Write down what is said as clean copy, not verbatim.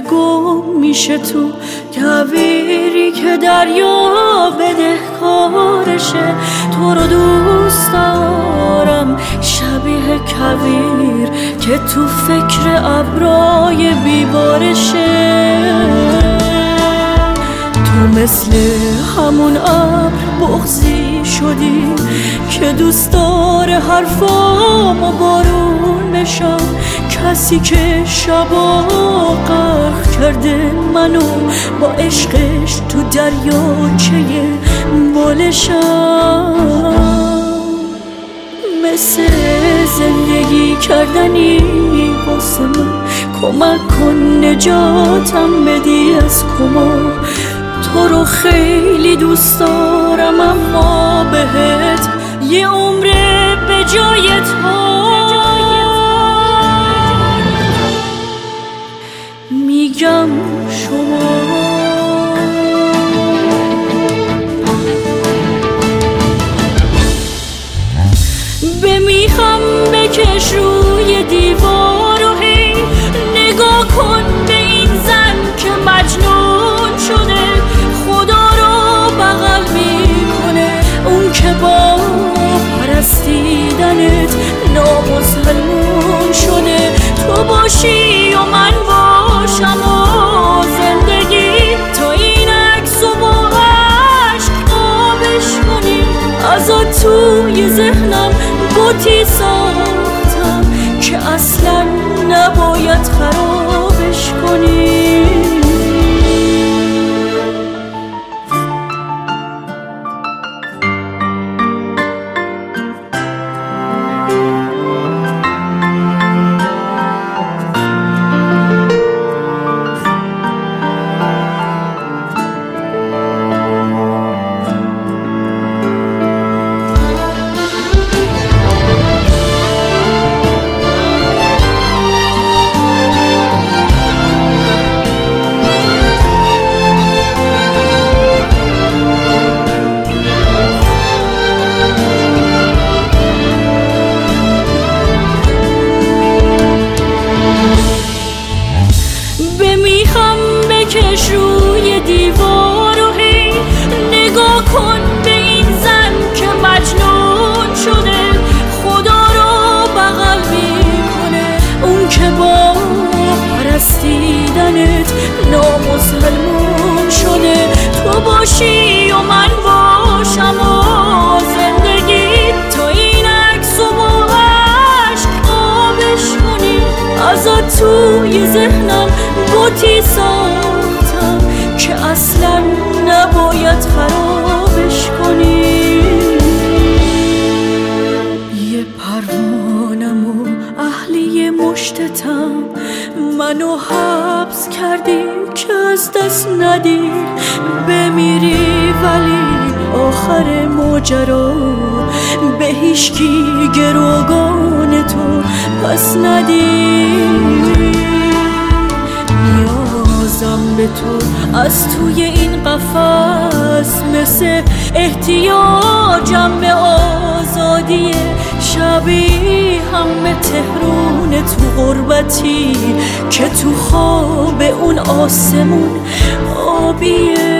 گم میشه تو کویری که دریا بدهکارشه. تو رو دوست دارم شبیه کویر که تو فکر ابرای بیبارشه. تو مثل همون ابر بغضی شدی که دوست داره حرفامو بارون بشم. کسی که شبا غرق کرده منو با عشقش تو دریاچه بالشم. مثل زندگی کردنی واسه من کمک کن نجاتم بدی از کما. تو رو خیلی دوست دارم اما بهت یه عمره به جای تو میگم شما. به میخم بکش روی دیوار و هی نگاه کن به این زن که مجنون شده. خدا رو بغل میکنه اون که با پرستیدنت نامسلمون شده. تو باشی و من باشم و زندگی تا این عکس و با عشق آبش کنیم. ازت توی ذهنم بوتی ساختم که اصلا نباید خرابش کنیم. بکش روی دیوار و هی نگاه کن به این زن که مجنون شده. خدا رو بغل میکنه اون که با پرستیدنت نامسلمون شده. تو باشی و من باشم و زندگی تا این عکس و با عشق آبش کنی. ازت توی ذهنم بوتی ساختم که اصلا نباید خرابش کنی. یه پروانم و اهلی مشتتم منو حبس کردی که از دست ندی بمیری ولی آخر ماجرا به هیچکی گروگان تو پس ندی. نیازم به تو از توی این قفس مثل احتیاجم به آزادی. شبیه هم به تهرون تو غربتی که تو خواب اون آسمون آبیه.